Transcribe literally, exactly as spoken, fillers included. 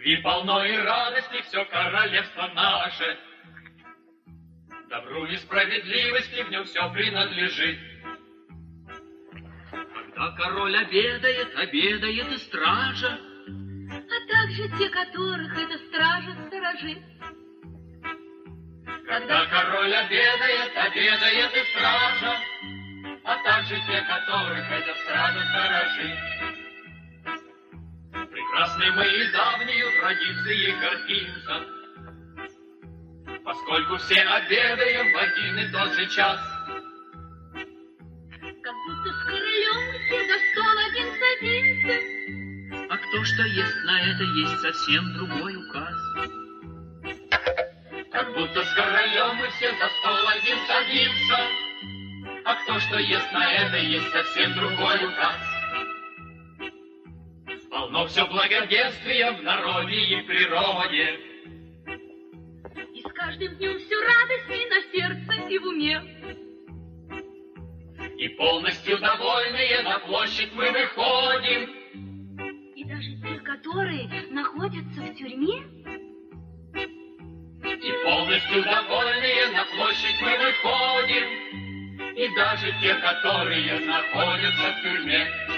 Любви полно и радости все королевство наше. Добру и справедливости в нем все принадлежит. Когда король обедает, обедает и стража, а также те, которых эта стража сторожит. Когда король обедает, обедает и стража, а также те, которых эта стража сторожит. Прекрасны мы и давнею традицией гордимся, поскольку все обедаем в один и тот же час. Как будто с королем мы все за стол один садимся. А кто что ест, на это есть совсем другой указ. Как будто с королем мы все за стол один садимся, а кто что ест, на это есть совсем другой указ. Полно все благоденствия в народе и природе, и с каждым днем все радостней на сердце и в уме. И полностью довольные на площадь мы выходим. И даже те, которые находятся в тюрьме. И полностью довольные на площадь мы выходим. И даже те, которые находятся в тюрьме.